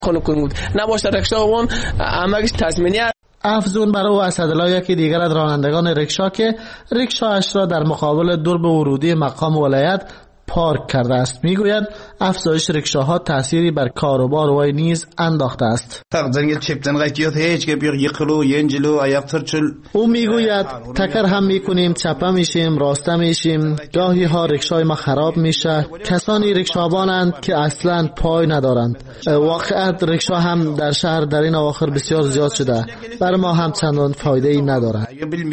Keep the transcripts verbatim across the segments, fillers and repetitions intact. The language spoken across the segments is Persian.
خونه کنید نباشه رکشاوان همگیش تضمینیه. افزون برای اسدالله یکی دیگر از رانندگان رکشا که رکشاش را در مقابل درب ورودی مقام ولایت پارک کرده است میگوید افزایش رکشاها تأثیری بر کاروبار وی نیز انداخته است. او میگوید تکر هم میکنیم، چپه میشیم، راسته میشیم، گاهی ها رکشای ما خراب میشه. کسانی رکشابانند که اصلا پای ندارند. واقعیت رکشا هم در شهر در این اواخر بسیار زیاد شده، بر ما هم چندان فایده ای ندارد.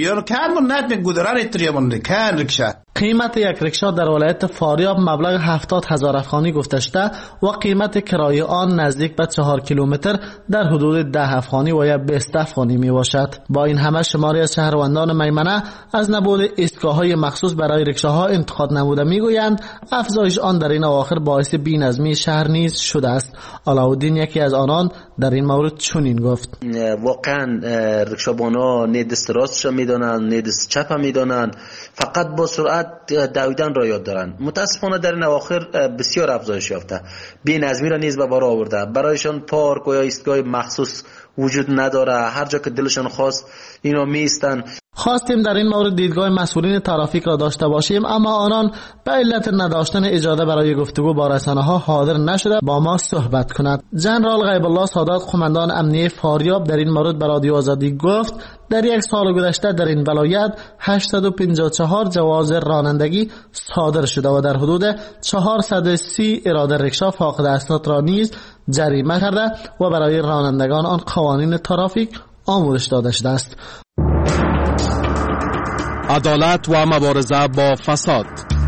قیمت یک رکشا در ولایت فاریاب مبلغ هفتاد هزار افغانی گفته شده و قیمت کرایه آن نزدیک به چهار کیلومتر در حدود ده افغانی و یا بیست افغانی می باشد. با این همه شماری از شهروندان میمنه از نبود ایستگاه‌های مخصوص برای رکشاها انتقاد نموده میگویند افزایش آن در این اواخر باعث بی‌نظمی شهر نیز شده است. علاءالدین یکی از آنان در این مورد چنین گفت: واقعا رکشابانا نه دست راستش میدونن نه دست چپ میدونن، فقط با سرعت دویدن را یاد دارن. متاسفانه در این اواخر بسیار افزایش یافته، بی‌نظمی را نیز به بار آورده. برایشان پارک و یا ایستگاه مخصوص وجود نداره، هر جا که دلشان خواست اینا میستن. خواستیم در این مورد دیدگاه مسئولین ترافیک را داشته باشیم، اما آنان به علت نداشتن اجازه برای گفتگو با رسانه‌ها حاضر نشده با ما صحبت کند. جنرال غیب الله سادات قماندان امنیه فاریاب در این مورد به رادیو آزادی گفت در یک سال گذشته در این ولایت هشتصد و پنجاه و چهار جواز رانندگی صادر شده و در حدود چهارصد و سی اراده رکشا فاقد اسناد را نیز جریمه کرده و برای رانندگان آن قوانین ترافیک آموزش داده شده است. عدالت و مبارزه با فساد.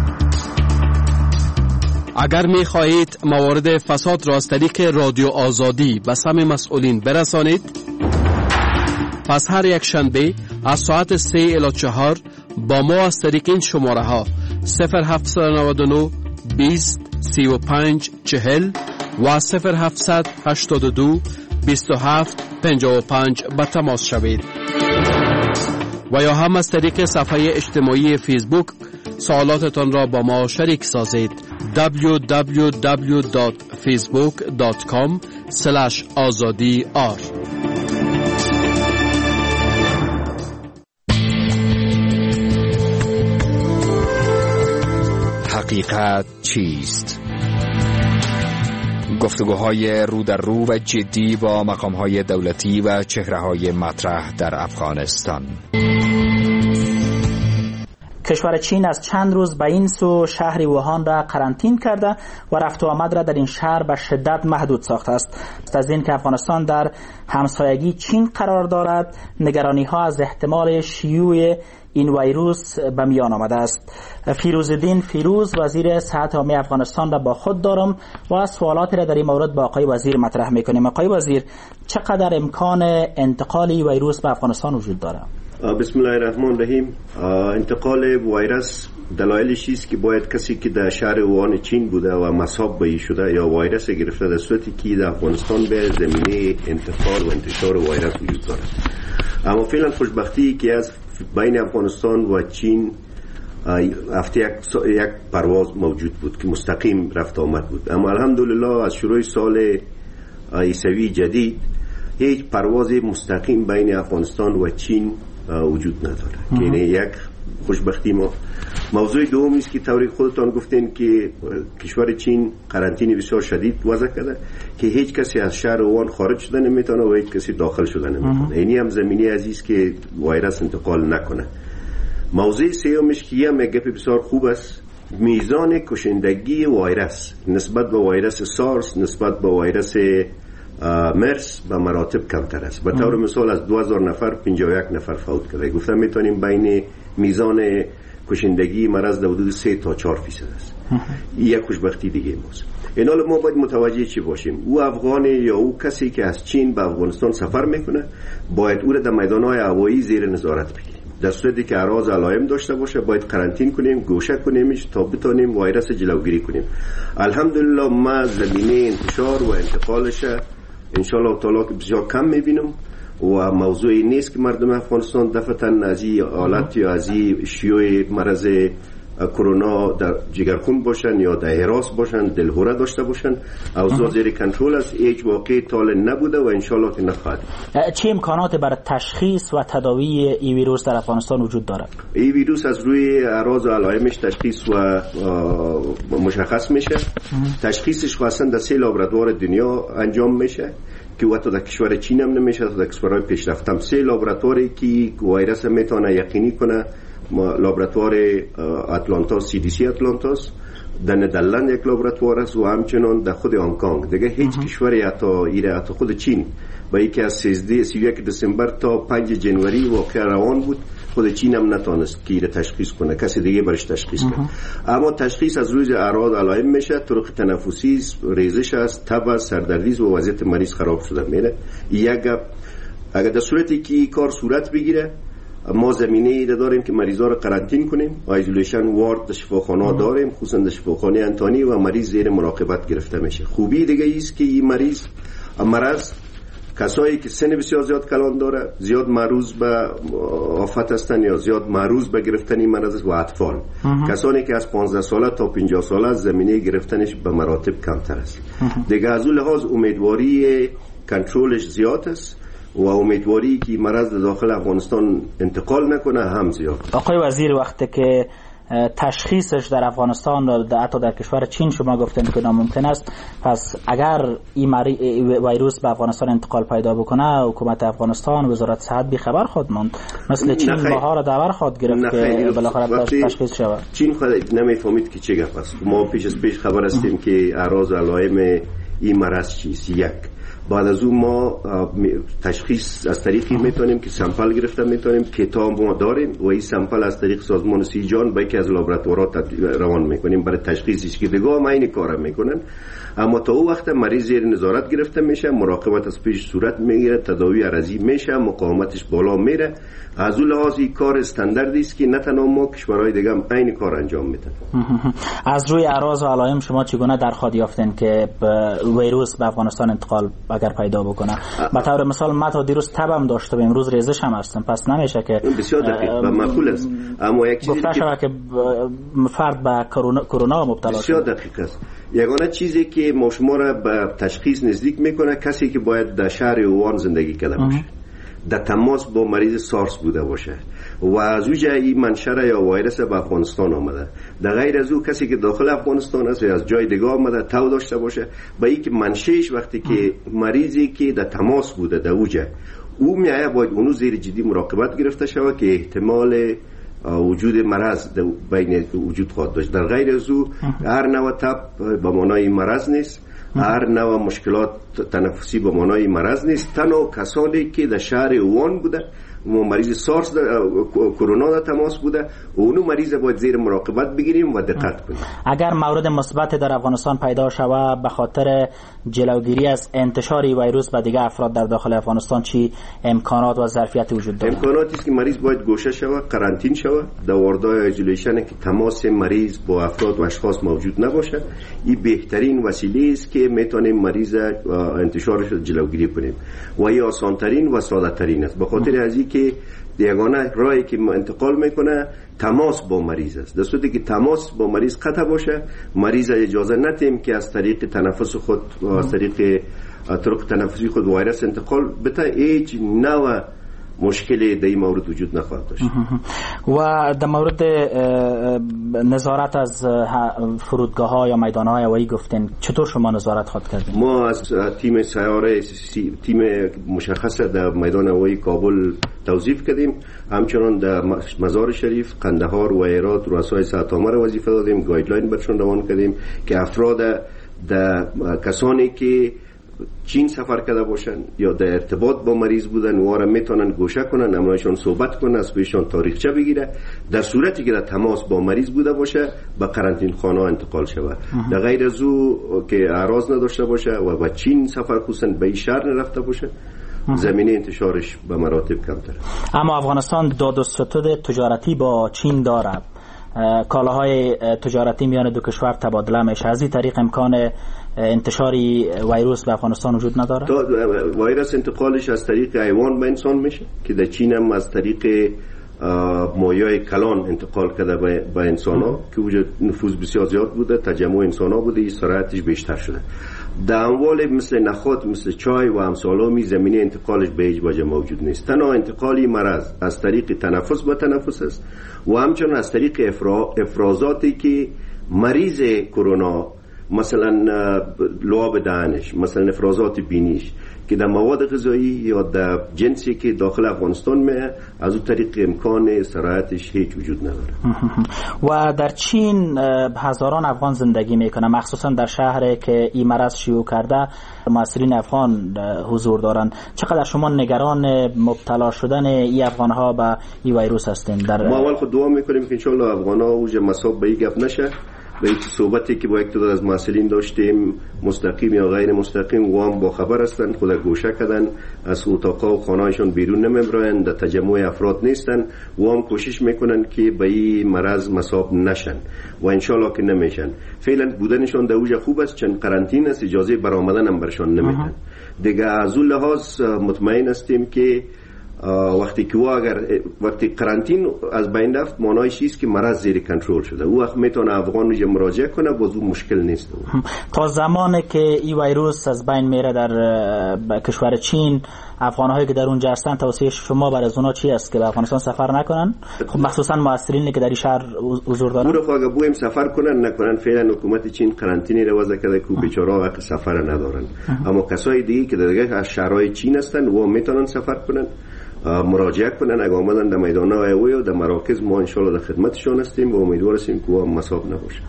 اگر می خواهید موارد فساد را از طریق رادیو آزادی به سمع مسئولین برسانید، پس هر یک شنبه از ساعت سه الی چهار با ما از طریق این شماره ها صفر هفت نه نه بیست سی و پنج چهل و صفر هفت هشت دو بیست و هفت پنجاه و پنج به تماس شوید و یا هم از طریق صفحه اجتماعی فیسبوک سوالاتتان را با ما شریک سازید. دبلیو دبلیو دبلیو دات فیسبوک دات کام اسلش آزادی آر. حقیقت چیست؟ گفتگوهای رو در رو و جدی با مقامهای دولتی و چهره‌های مطرح در افغانستان. کشور چین از چند روز به این سو شهر ووهان را قرنطین کرده و رفت و آمد را در این شهر به شدت محدود ساخته است. از این که افغانستان در همسایگی چین قرار دارد، نگرانی ها از احتمال شیوع این ویروس به میان آمده است. فیروزالدین فیروز وزیر صحت عامه افغانستان را با خود دارم و سوالاتی را در این مورد با آقای وزیر مطرح میکنیم. آقای وزیر، چقدر امکان انتقال این ویروس به افغانستان وجود داره؟ بسم الله الرحمن الرحیم. انتقال ویروس دلایلش است که باید کسی که در شهر ووهان چین بوده و مصاب به شده یا ویروس گرفته در صورتی که در افغانستان به زمینه انتقال و انتشار ویروس وجود داره. اما فعلا خوشبختی که از بین افغانستان و چین هفته یک, یک پرواز موجود بود که مستقیم رفت آمد بود، اما الحمدلله از شروع سال عیسوی جدید هیچ پرواز مستقیم بین افغانستان و چین وجود نداره. یعنی یک خوشبختی ما. موضوع دوم است که طوری خودتان گفتین که کشور چین قرنطینه بسیار شدید وضع کرده که هیچ کسی از شهر ووهان خارج شدن نمیتونه و هیچ کسی داخل شدن نمیتونه. اینی هم زمینی عزیز که ویروس انتقال نکنه. موضوع سومش که یه گپ بسیار خوب است، میزان کشندگی ویروس نسبت به ویروس سارس نسبت به ویروس مرس به مراتب کمتر است. به طور مثال از دو هزار نفر پنجاه و یک نفر فوت کرده. گفتم میتونیم بین میزان کشندگی مرض در حدود سه تا چهار فیصد است. این یک خوشبختی دیگه ماست. این حال ما باید متوجه چی باشیم؟ او افغانی یا او کسی که از چین به افغانستان سفر میکنه باید او را در میدانهای هوایی زیر نظارت بگیریم. در صورتی که اعراض علائم داشته باشه باید قرنطین کنیم، گوشه کنیمش تا بتونیم ویروس جلوگیری کنیم. الحمدلله ما زمینه انتشار و انتقالش ان شاء الله تعالی که بسیار کم میبینم و موضوعی نیست که مردم افغانستان دفعتاً از این حالت یا از این شیوع مرض کرونا در جگرخون باشن یا در هراس باشن، دلهوره داشته باشن، اوضاع زیر کنترل است. هیچ واقعی طال نبوده و انشالله که نخواهد. چه امکانات برای تشخیص و تداوی این ویروس در افغانستان وجود دارد؟ این ویروس از روی اعراض و علائمش تشخیص و مشخص میشه. تشخیصش خاصا در سه لابراتوار دنیا انجام میشه که وقتی در کشور چین هم نمیشه، در کشورهای پیشرفته هم. سه لابراتواری که ویروس میتونه یقینی کنه، لابراتوار اتلانتا، سی دی سی اتلانتاس، در ندرلند یک لابراتوار است و همچنان در خود هنگ کنگ. دیگه هیچ کشوری حتی ایره حتی خود چین با یکی از سیزده سی و یک دسامبر تا پنج جنوری واقع روان بود، خود چین هم نتونست که ایره تشخیص کنه، کسی دیگه برش تشخیص کنه. اما تشخیص از روی اعراض علائم میشه، طرق تنفسی، ریزش است، تب، سردردی و وضعیت مریض خراب شده میره. یک اگر در صورتی که کار صورت بگیره، ما زمینه ای داریم که مریضا رو قرنطین کنیم و ایزولیشن وارد در شفاخانه داریم، خصوصا در شفاخانه انتانی، و مریض زیر مراقبت گرفته میشه. خوبی دیگه ایست که این مریض مرض کسایی که سن بسیار زیاد کلان داره، زیاد معرض به آفت هستن یا زیاد معرض به گرفتن این مرض و اطفال، کسانی که از پانزده ساله تا پنجاه ساله زمینه گرفتنش به مراتب کمتر است. دیگه از اون لحاظ امیدواری کنترلش زیاد است و امیدواری که مرض داخل افغانستان انتقال نکنه هم زیاد. آقای وزیر، وقتی که تشخیصش در افغانستان و حتی در کشور چین شما گفتن که ناممکن است، پس اگر این ویروس به افغانستان انتقال پیدا بکنه، حکومت افغانستان و وزارت صحت بی خبر خود ماند، مثل چین ماها را دور خود گرفت که بالاخره تشخیص شود. چین خود نمیفهمید که چه گپ است. ما پیش از پیش خبر هستیم که اعراض و علائم این مرض چیست. یک بعد از اون ما تشخیص از طریقی میتونیم که سامپل گرفته میتونیم، کتاب ما داریم و این سامپل از طریق سازمان سیجان با یکی از لابراتوارات روان میکنیم برای تشخیصش که دیگه هم این کار میکنن. اما تا اون وقت مریض زیر نظارت گرفته میشه، مراقبت از پیش صورت میگیره، تداوی عرضی میشه، مقاومتش بالا میره. از اون لحاظ این کار استانداردی است که نه تنها ما، کشورهای دیگه هم این کار انجام میدن. از روی اعراض و علائم شما چگونه درخواست یافتین که ویروس به افغانستان انتقال اگر پیدا بکنه؟ به طور مثال ما تا دیروز تبم داشته و امروز ریزش هم هستم، پس نمیشه که بسیار دقیق و معقول است. اما یک چیزی گفته شده که فرد به کرونا مبتلا شده. بسیار دقیق است. یگانه چیزی که ما شما را به تشخیص نزدیک میکنه کسی که باید در شهر اوان زندگی کرده باشه، در تماس با مریض سارس بوده باشه و از او جایی منشأ یا ویروس به افغانستان آمده. در غیر از او کسی که داخل افغانستان است یا از جای دیگه آمده تو داشته باشه، با اینکه منشأش وقتی که مریضی که در تماس بوده در اوجه او میایه، باید اونو زیر جدی مراقبت گرفته شود که احتمال وجود مرض بین وجود خواهد داشت. در غیر از او هر نوع تب به معنای مرض نیست، هر نوع مشکلات تنفسی به معنای مرض نیست. تنها کسانی که در شهر اوان بوده و مریض سارس کرونا در تماس بوده، اونو مریض باید زیر مراقبت بگیریم و دقت کنیم. اگر مورد مثبت در افغانستان پیدا شود به خاطر جلوگیری از انتشار ویروس به دیگه افراد در داخل افغانستان، چی امکانات و ظرفیت وجود دارد؟ امکاناتی است که مریض باید گوشه شود، قرنطین شود، در واردای ایزولیشن که تماس مریض با افراد و اشخاص موجود نباشه. این بهترین وسیله است که میتونیم مریض انتشارش جلوگیری کنیم و این آسان ترین و ساده ترین است، به خاطر از که یگانه راهی که انتقال میکنه تماس با مریض است. در صورتی که تماس با مریض قطع باشه، مریض اجازه ندیم که از طریق تنفس خود و از طریق طرق تنفسی خود ویروس انتقال بده. هیچ نوع مشکلی در این مورد وجود نخواهد داشت. و در مورد نظارت از فرودگاه ها یا میدان های هوایی گفتین، چطور شما نظارت خواهد کردین؟ ما از تیم سیاره تیم مشخص در میدان هوایی کابل توظیف کردیم، همچنان در مزار شریف، قندهار و هرات رؤسای ساعت‌آمر وظیفه دادیم، گایدلاین برشون روان کردیم که افراد در کسانی که چین سفر کرده باشن یا در ارتباط با مریض بودن و را میتونن گوشه کنن، امرایشان صحبت کنن، از پیشان تاریخچه بگیره. در صورتی که در تماس با مریض بوده باشه به قرنطین خانه انتقال شود. در غیر از او که اعراض نداشته باشه و با چین سفر خصوصا به این شهر نرفته باشه، زمینه انتشارش به مراتب کمتر. اما افغانستان داد و ستد تجارتی با چین دارد، کالاهای تجارتی میان دو کشور تبادله میشه، از این طریق امکان انتشاری ویروس به افغانستان وجود نداره؟ ویروس انتقالش از طریق حیوان به انسان میشه که در چین هم از طریق مایع کلان انتقال کرده به انسان ها که وجود نفوذ بسیار زیاد بوده، تجمع انسان ها بوده، این سرعتش بیشتر شده. در اموال مثل نخود، مثل چای و امثالامی زمینه انتقالش به هیچ وجه موجود نیست. تنها انتقالی مرض از طریق تنفس به تنفس است و همچنین از طریق افرا... افرازاتی که مریض کرونا مثلا لعاب دهنش، مثلا افرازات بینیش که در مواد غذایی یا در جنسی که داخل افغانستان میه، از اون طریق امکان سرایتش هیچ وجود نداره. و در چین هزاران افغان زندگی میکنه، مخصوصا در شهری که این مرض شیوع کرده مسئولین افغان حضور دارن. چقدر شما نگران مبتلا شدن این افغان ها به این ویروس هستین؟ در ما اول خود دعا میکنیم که انشالله افغان ها اوج مصاب به این گپ نشه. به این صحبتی که با یک تعداد از مسئولین داشتیم، مستقیم یا غیر مستقیم، و هم با خبر هستند، خود گوشه کردن، از اتاقا و خانه‌هایشان بیرون نمیبرند، در تجمع افراد نیستن و هم کوشش میکنن که به این مرض مصاب نشن و انشالله که نمیشن. فعلا بودنشان در اوج خوب است، چند قرنطینه است، اجازه برآمدن هم برشان نمیدن. دیگه از اون لحاظ مطمئن هستیم که وقتی که اگر وقتی قرنطین از بین رفت، معنایش چیست که مرض زیر کنترل شده، او وقت میتونه افغان رو مراجعه کنه، باز اون مشکل نیست. تا زمانی که این ویروس از بین میره در کشور چین، افغان‌هایی که در اونجا هستن، توصیه شما برای اونا چی است که به افغانستان سفر نکنن؟ خب مخصوصا مؤثرینی که در این شهر حضور دارن. اون رو بویم سفر کنن نکنن، فعلا حکومت چین قرنطینی رو وضع کرده که بیچاره حق سفر ندارن. اما کسای دیگه که دیگه از شهرهای چین هستن و میتونن سفر کنن، مراجعه کنن. اگه آمدن در میدان‌های اوی و در مراکز، ما انشالله در خدمتشون هستیم و امیدوار هستیم که مصاب نباشه.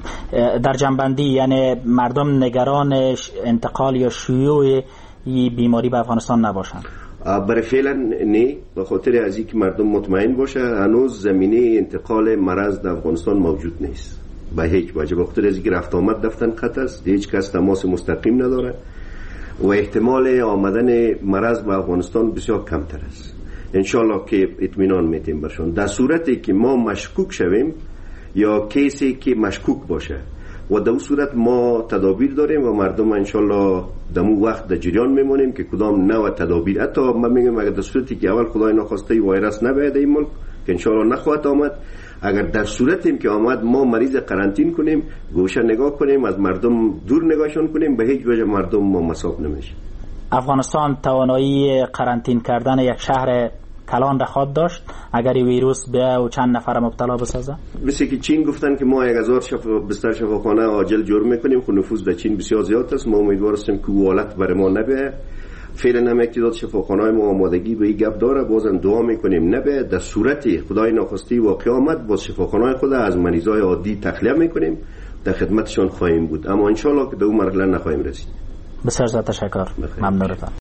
در جنبندی یعنی مردم نگران انتقال یا شیوع این بیماری به افغانستان نباشن؟ برای فعلا نه، به خاطر از اینکه مردم مطمئن باشه هنوز زمینه انتقال مرض در افغانستان موجود نیست به هیچ وجه. به خاطر از اینکه رفت آمد دفتن خط است، هیچ کس تماس مستقیم نداره و احتمال آمدن مرض به افغانستان بسیار کمتر است. انشالله که اطمینان میتیم برشون. در صورتی که ما مشکوک شویم یا کیسی که مشکوک باشه و در اون صورت ما تدابیر داریم و مردم انشالله در اون وقت در جریان میمونیم که کدام نوع تدابیر. حتی من میگم اگر در صورتی که اول خدای نخواسته ویروس نباید این ملک، که انشالله نخواهد آمد، اگر در صورتی که آمد ما مریض قرنطین کنیم، گوشه نگاه کنیم، از مردم دور نگاهشون کنیم، به هیچ وجه مردم ما مصاب نمیشه. افغانستان توانایی قرنطین کردن یک شهر کلان را خواهد داشت اگر این ویروس به و چند نفر مبتلا بسازه؟ مثل که چین گفتن که ما یک هزار شفا بستر شفاخانه عاجل جور میکنیم، خب نفوذ در چین بسیار زیاد است. ما امیدوار هستیم که او حالت برای ما نبیه. فعلا هم یک تعداد شفاخانه‌های ما آمادگی به این گپ داره، بازم دعا میکنیم نبیه. در صورتی خدای ناخواسته واقع آمد، باز شفاخانه‌های خود از مریضای عادی تخلیه میکنیم، در خدمتشان خواهیم بود، اما انشالله که به اون مرحله نخواهیم رسید. بسیار زیاد تشکر. ممنونتم.